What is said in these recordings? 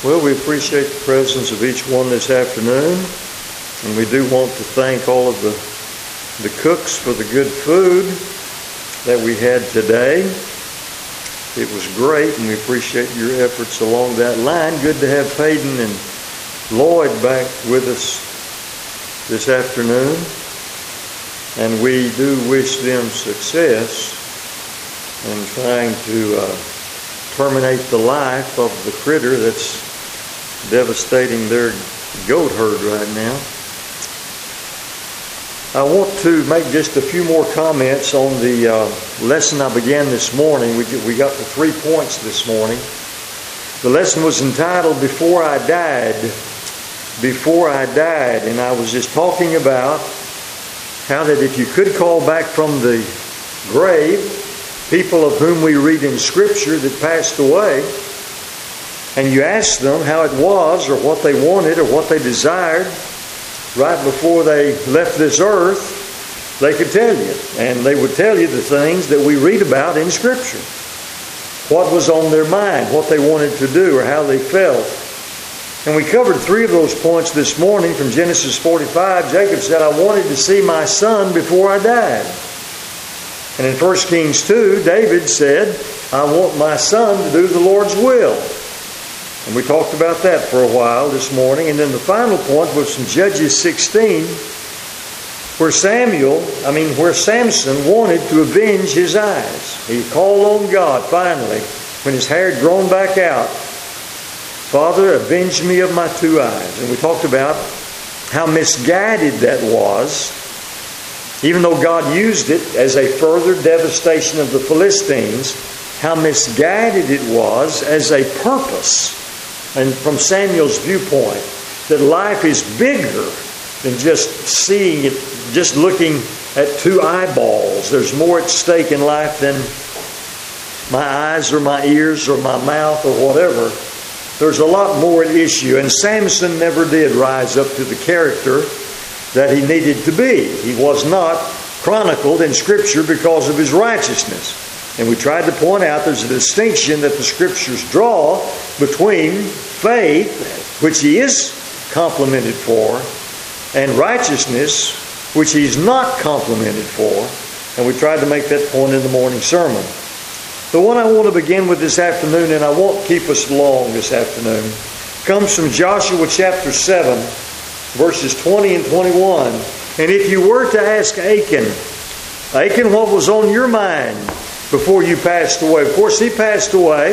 Well, we appreciate the presence of each one this afternoon, and we do want to thank all of the cooks for the good food that we had today. It was great, and we appreciate your efforts along that line. Good to have Peyton and Lloyd back with us this afternoon, and we do wish them success in trying to terminate the life of the critter that's devastating their goat herd right now. I want to make just a few more comments on the lesson I began this morning. We got to 3 points this morning. The lesson was entitled Before I Died. Before I Died. And I was just talking about how that if you could call back from the grave people of whom we read in Scripture that passed away, and you asked them how it was or what they wanted or what they desired right before they left this earth, they could tell you. And they would tell you the things that we read about in Scripture. What was on their mind, what they wanted to do, or how they felt. And we covered 3 of those points this morning from Genesis 45. Jacob said, I wanted to see my son before I died. And in 1 Kings 2, David said, I want my son to do the Lord's will. And we talked about that for a while this morning. And then the final point was from Judges 16, where Samson wanted to avenge his eyes. He called on God finally when his hair had grown back out. Father, avenge me of my 2 eyes. And we talked about how misguided that was, even though God used it as a further devastation of the Philistines, how misguided it was as a purpose. And from Samuel's viewpoint, that life is bigger than just seeing it, just looking at 2 eyeballs. There's more at stake in life than my eyes or my ears or my mouth or whatever. There's a lot more at issue. And Samson never did rise up to the character that he needed to be. He was not chronicled in Scripture because of his righteousness. And we tried to point out there's a distinction that the Scriptures draw between faith, which he is complimented for, and righteousness, which he's not complimented for. And we tried to make that point in the morning sermon. The one I want to begin with this afternoon, and I won't keep us long this afternoon, comes from Joshua chapter 7, verses 20 and 21. And if you were to ask Achan, what was on your mind before you passed away? Of course, he passed away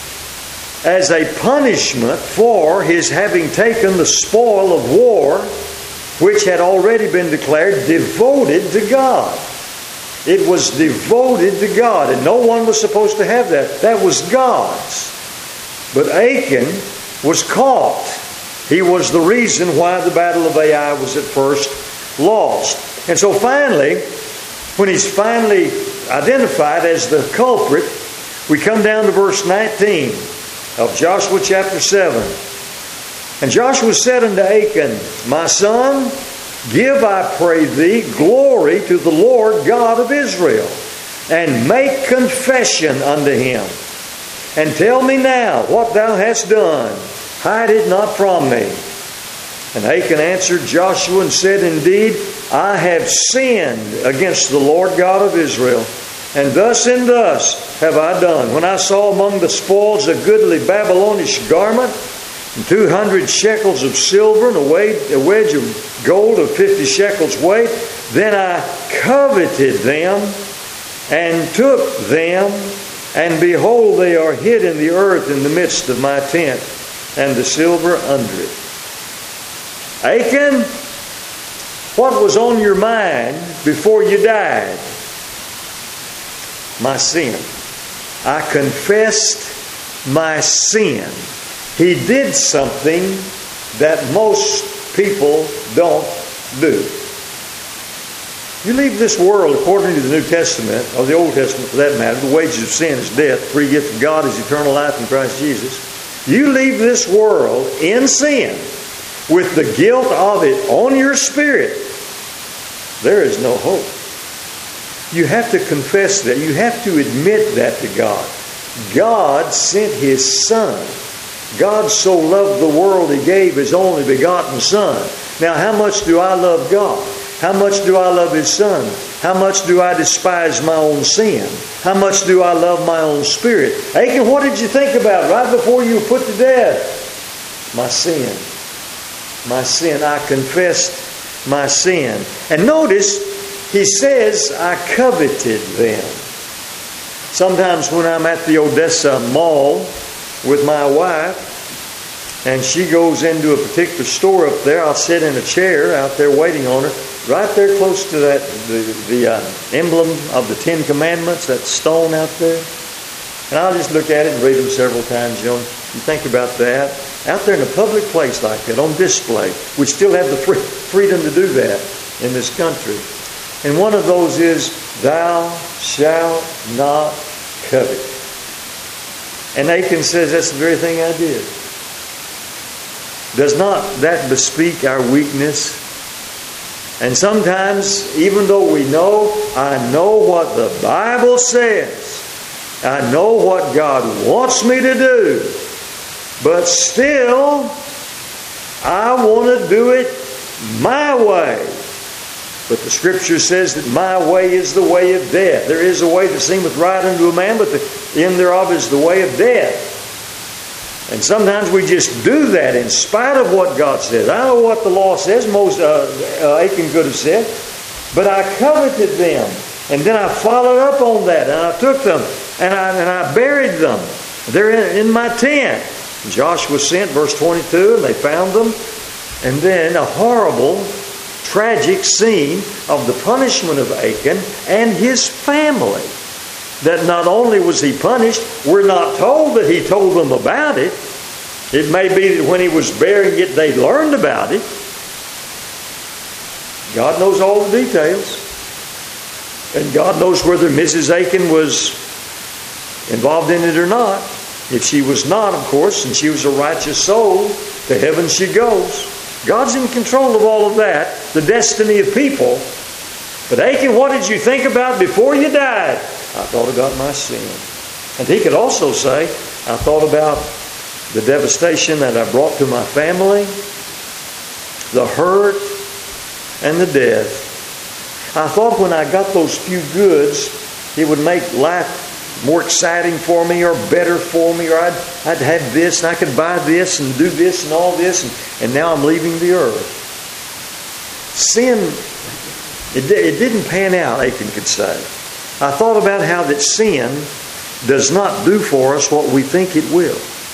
as a punishment for his having taken the spoil of war, which had already been declared devoted to God. It was devoted to God, and no one was supposed to have that. That was God's. But Achan was caught. He was the reason why the Battle of Ai was at first lost. And so finally, when he's finally identified as the culprit, we come down to verse 19 of Joshua chapter 7. And Joshua said unto Achan, My son, give, I pray thee, glory to the Lord God of Israel, and make confession unto him. And tell me now what thou hast done. Hide it not from me. And Achan answered Joshua and said, Indeed, I have sinned against the Lord God of Israel, and thus have I done. When I saw among the spoils a goodly Babylonish garment, and 200 shekels of silver, and a wedge of gold of 50 shekels weight, then I coveted them, and took them, and behold, they are hid in the earth in the midst of my tent, and the silver under it. Achan, what was on your mind before you died? My sin. I confessed my sin. He did something that most people don't do. You leave this world, according to the New Testament, or the Old Testament for that matter, the wages of sin is death, the free gift of God is eternal life in Christ Jesus. You leave this world in sin with the guilt of it on your spirit, there is no hope. You have to confess that. You have to admit that to God. God sent His Son God so loved the world He gave His only begotten Son. Now, how much do I love God? How much do I love His Son? How much do I despise my own sin? How much do I love my own spirit? Achan, what did you think about right before you were put to death? My sin. My sin. I confessed my sin. And notice, he says, I coveted them. Sometimes when I'm at the Odessa Mall with my wife, and she goes into a particular store up there, I'll sit in a chair out there waiting on her, right there close to that the emblem of the Ten Commandments, that stone out there. And I'll just look at it and read them several times. You think about that. Out there in a public place like that, on display. We still have the freedom to do that in this country. And one of those is, thou shalt not covet. And Achan says, that's the very thing I did. Does not that bespeak our weakness? And sometimes, even though we know, I know what the Bible says. I know what God wants me to do. But still, I want to do it my way. But the Scripture says that my way is the way of death. There is a way that seemeth right unto a man, but the end thereof is the way of death. And sometimes we just do that in spite of what God says. I know what the law says. Achan could have said. But I coveted them. And then I followed up on that. And I took them. And I buried them. They're in my tent. Joshua sent, verse 22, and they found them. And then a horrible, tragic scene of the punishment of Achan and his family. That not only was he punished, we're not told that he told them about it. It may be that when he was burying it, they learned about it. God knows all the details. And God knows whether Mrs. Achan was involved in it or not. If she was not, of course, and she was a righteous soul, to heaven she goes. God's in control of all of that, the destiny of people. But Achan, what did you think about before you died? I thought about my sin. And he could also say, I thought about the devastation that I brought to my family, the hurt, and the death. I thought when I got those few goods, it would make life more exciting for me or better for me, or I'd have this and I could buy this and do this and all this, and now I'm leaving the earth. Sin, it didn't pan out, Achan could say. I thought about how that sin does not do for us what we think it will.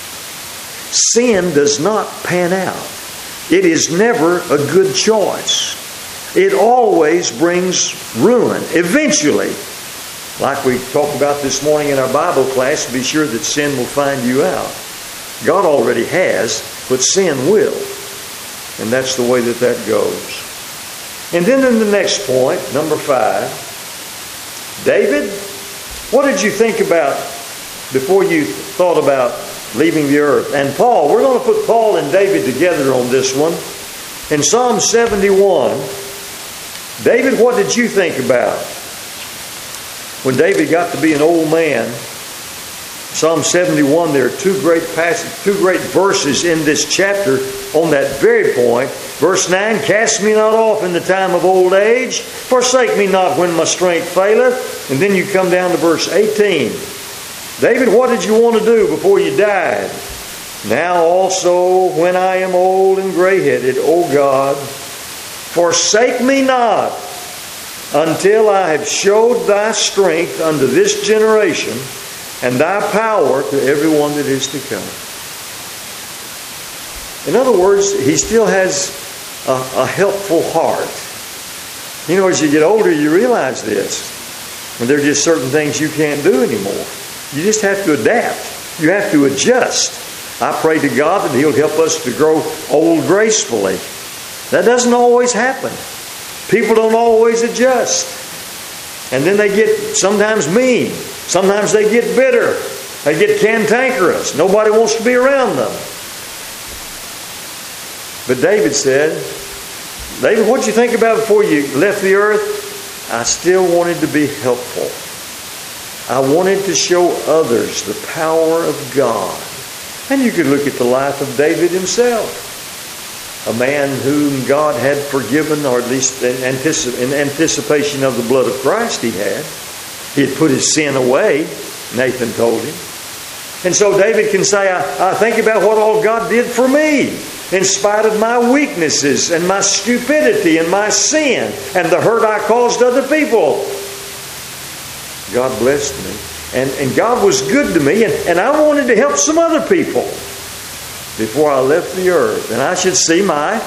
Sin does not pan out. It is never a good choice. It always brings ruin. Eventually, like we talked about this morning in our Bible class, be sure that sin will find you out. God already has, but sin will. And that's the way that goes. And then in the next point, number 5, David, what did you think about before you thought about leaving the earth? And Paul, we're going to put Paul and David together on this one. In Psalm 71, David, what did you think about when David got to be an old man? Psalm 71, there are two great verses in this chapter on that very point. Verse 9, cast me not off in the time of old age, forsake me not when my strength faileth. And then you come down to verse 18. David, what did you want to do before you died? Now also when I am old and gray-headed, O God, forsake me not until I have showed thy strength unto this generation, and thy power to everyone that is to come. In other words, he still has a helpful heart. You know, as you get older, you realize this. And there are just certain things you can't do anymore. You just have to adapt. You have to adjust. I pray to God that He'll help us to grow old gracefully. That doesn't always happen. People don't always adjust. And then they get sometimes mean. Sometimes they get bitter. They get cantankerous. Nobody wants to be around them. But David said, David, what did you think about before you left the earth? I still wanted to be helpful. I wanted to show others the power of God. And you could look at the life of David himself. A man whom God had forgiven, or at least in anticipation of the blood of Christ he had. He had put his sin away, Nathan told him. And so David can say, I think about what all God did for me, in spite of my weaknesses and my stupidity and my sin and the hurt I caused other people. God blessed me. And God was good to me, and I wanted to help some other people before I left the earth. And I should see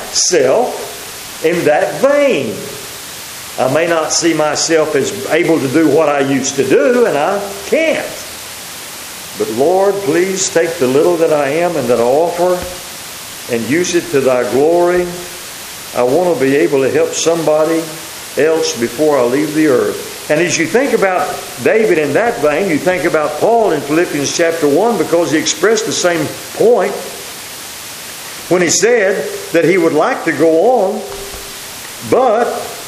myself in that vein. I may not see myself as able to do what I used to do, and I can't. But Lord, please take the little that I am and that I offer and use it to Thy glory. I want to be able to help somebody else before I leave the earth. And as you think about David in that vein, you think about Paul in Philippians chapter 1, because he expressed the same point when he said that he would like to go on, but,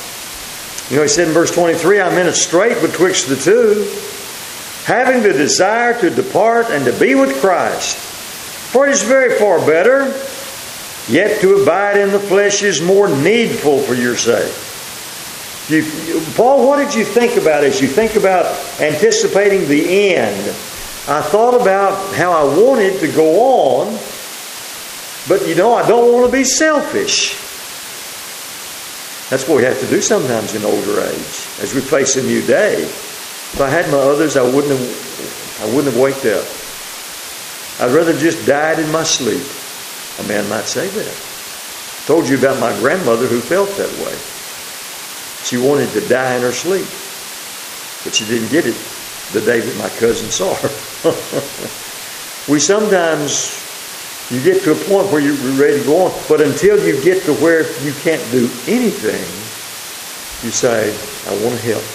he said in verse 23, I'm in a strait betwixt the two, having the desire to depart and to be with Christ. For it is very far better, yet to abide in the flesh is more needful for your sake. Paul, what did you think about as you think about anticipating the end? I thought about how I wanted to go on, but I don't want to be selfish. That's what we have to do sometimes in older age, as we face a new day. If I had my others, I wouldn't have waked up. I'd rather just died in my sleep. A man might say that. I told you about my grandmother who felt that way. She wanted to die in her sleep, but she didn't get it the day that my cousin saw her. You get to a point where you're ready to go on, but until you get to where you can't do anything, you say, I want to help.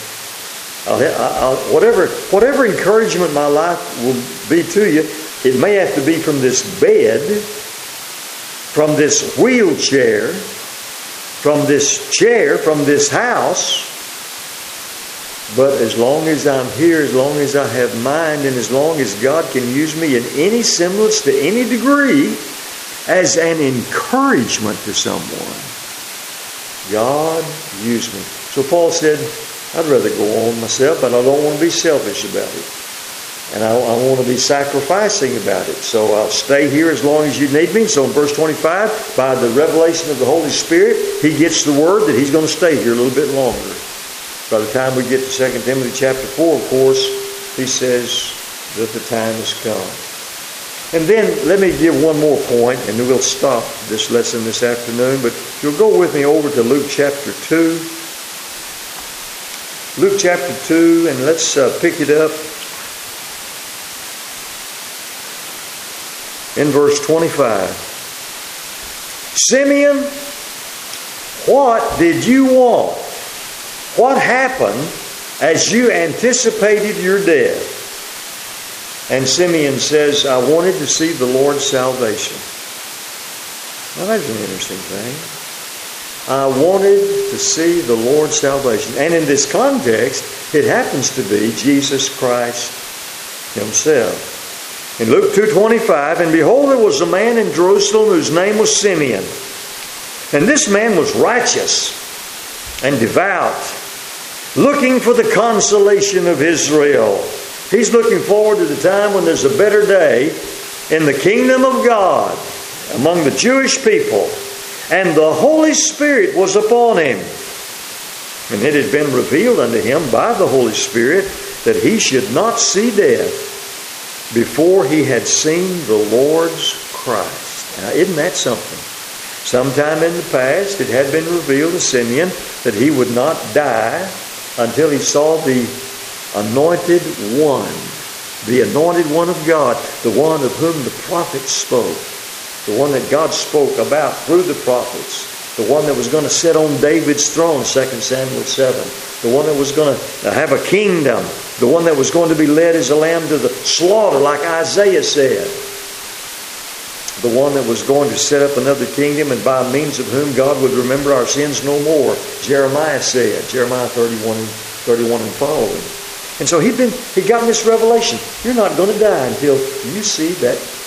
Whatever encouragement my life will be to you, it may have to be from this bed, from this wheelchair, from this chair, from this house. But as long as I'm here, as long as I have mind, and as long as God can use me in any semblance to any degree as an encouragement to someone, God use me. So Paul said, I'd rather go on myself, but I don't want to be selfish about it. And I want to be sacrificing about it. So I'll stay here as long as you need me. So in verse 25, by the revelation of the Holy Spirit, he gets the word that he's going to stay here a little bit longer. By the time we get to 2 Timothy chapter 4, of course, he says that the time has come. And then let me give one more point, and then we'll stop this lesson this afternoon. But if you'll go with me over to Luke chapter 2. Luke chapter 2, and let's pick it up in verse 25. Simeon, what did you want? What happened as you anticipated your death? And Simeon says, I wanted to see the Lord's salvation. Well, that's an interesting thing. I wanted to see the Lord's salvation. And in this context, it happens to be Jesus Christ himself. In Luke 2:25, and behold, there was a man in Jerusalem whose name was Simeon. And this man was righteous and devout, looking for the consolation of Israel. He's looking forward to the time when there's a better day in the kingdom of God among the Jewish people. And the Holy Spirit was upon him. And it had been revealed unto him by the Holy Spirit that he should not see death before he had seen the Lord's Christ. Now, isn't that something? Sometime in the past, it had been revealed to Simeon that he would not die until he saw the anointed one of God, the one of whom the prophets spoke, the one that God spoke about through the prophets, the one that was going to sit on David's throne, 2 Samuel 7, the one that was going to have a kingdom, the one that was going to be led as a lamb to the slaughter, like Isaiah said, the one that was going to set up another kingdom and by means of whom God would remember our sins no more, Jeremiah said, Jeremiah 31 and following. And so he'd gotten this revelation. You're not going to die until you see that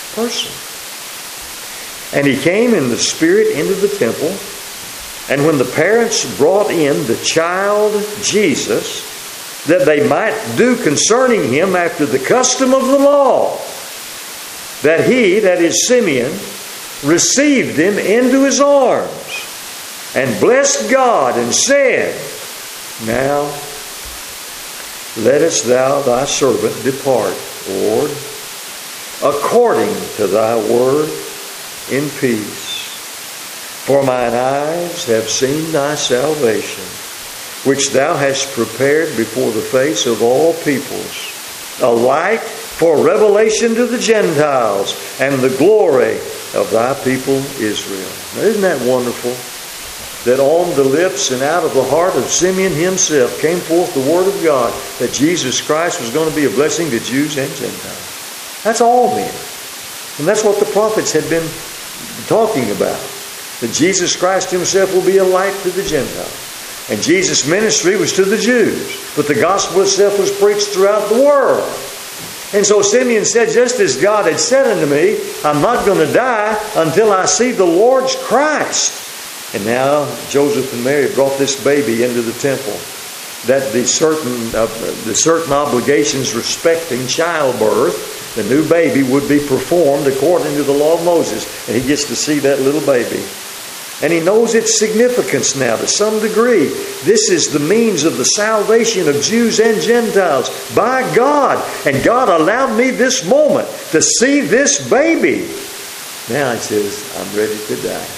person. And he came in the Spirit into the temple. And when the parents brought in the child Jesus, that they might do concerning him after the custom of the law, that he, that is Simeon, received them into his arms, and blessed God, and said, Now lettest thou thy servant depart, Lord, according to thy word, in peace. For mine eyes have seen thy salvation, which thou hast prepared before the face of all peoples, a light for revelation to the Gentiles, and the glory of thy people Israel. Now, isn't that wonderful? That on the lips and out of the heart of Simeon himself came forth the Word of God, that Jesus Christ was going to be a blessing to Jews and Gentiles. That's all men. And that's what the prophets had been talking about. That Jesus Christ himself will be a light to the Gentiles. And Jesus' ministry was to the Jews. But the gospel itself was preached throughout the world. And so Simeon said, just as God had said unto me, I'm not going to die until I see the Lord's Christ. And now Joseph and Mary brought this baby into the temple, that the certain obligations respecting childbirth, the new baby would be performed according to the law of Moses. And he gets to see that little baby. And he knows its significance now to some degree. This is the means of the salvation of Jews and Gentiles by God. And God allowed me this moment to see this baby. Now he says, I'm ready to die.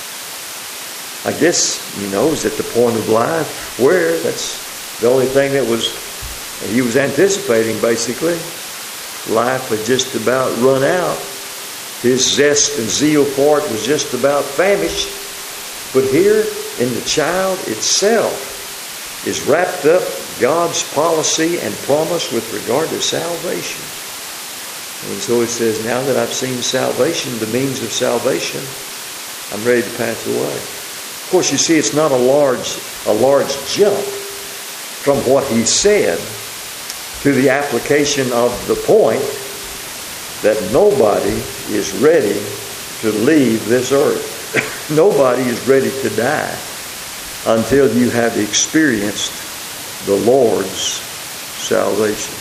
I guess he knows at the point of life where that's the only thing that he was anticipating, basically. Life had just about run out. His zest and zeal for it was just about famished. But here in the child itself is wrapped up God's policy and promise with regard to salvation. And so it says, now that I've seen salvation, the means of salvation, I'm ready to pass away. Of course, you see, it's not a large jump from what he said to the application of the point that nobody is ready to leave this earth. Nobody is ready to die until you have experienced the Lord's salvation.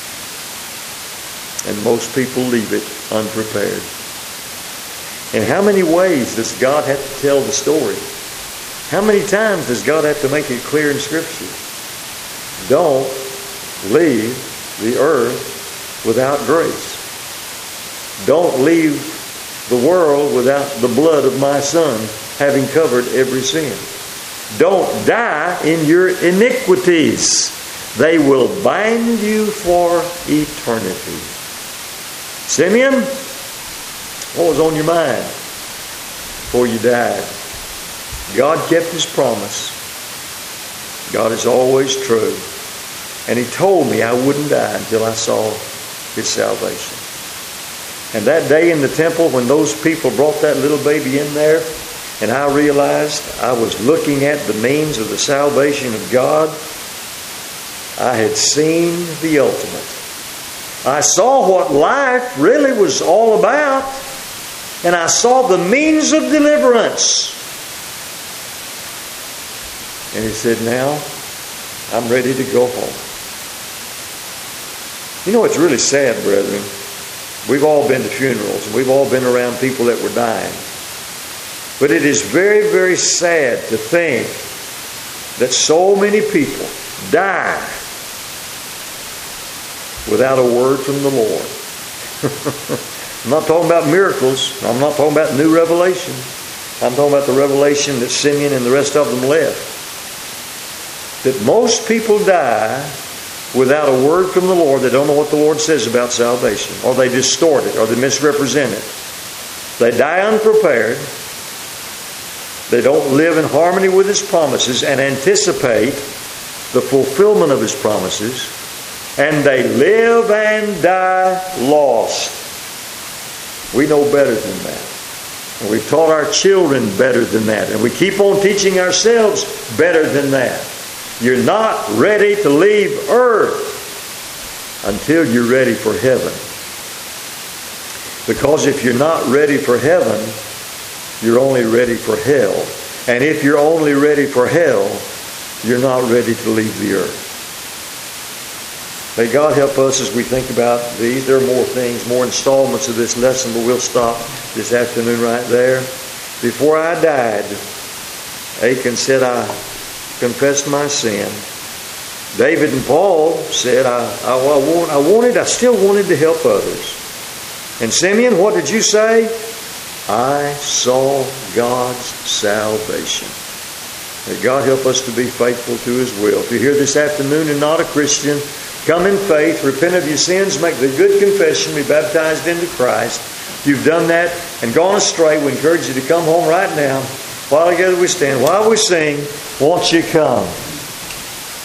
And most people leave it unprepared. And how many ways does God have to tell the story? How many times does God have to make it clear in Scripture? Don't leave the earth without grace. Don't leave the world without the blood of my Son having covered every sin. Don't die in your iniquities. They will bind you for eternity. Simeon, what was on your mind before you died? God kept His promise. God is always true. And He told me I wouldn't die until I saw His salvation. And that day in the temple when those people brought that little baby in there, and I realized I was looking at the means of the salvation of God, I had seen the ultimate. I saw what life really was all about, and I saw the means of deliverance. And he said, now I'm ready to go home. You know, it's really sad, brethren. We've all been to funerals, and we've all been around people that were dying. But it is very, very sad to think that so many people die without a word from the Lord. I'm not talking about miracles. I'm not talking about new revelation. I'm talking about the revelation that Simeon and the rest of them left. That most people die without a word from the Lord. They don't know what the Lord says about salvation, or they distort it, or they misrepresent it. They die unprepared. They don't live in harmony with His promises and anticipate the fulfillment of His promises, and they live and die lost. We know better than that. And we've taught our children better than that. And we keep on teaching ourselves better than that. You're not ready to leave earth until you're ready for heaven. Because if you're not ready for heaven, you're only ready for hell. And if you're only ready for hell, you're not ready to leave the earth. May God help us as we think about these. There are more things, more installments of this lesson, but we'll stop this afternoon right there. Before I died, Achan said, I confessed my sin. David and Paul said, I still wanted to help others. And Simeon, what did you say? I saw God's salvation. May God help us to be faithful to His will. If you're here this afternoon and not a Christian, come in faith, repent of your sins, make the good confession, be baptized into Christ. If you've done that and gone astray, we encourage you to come home right now. While together we stand, while we sing, won't you come?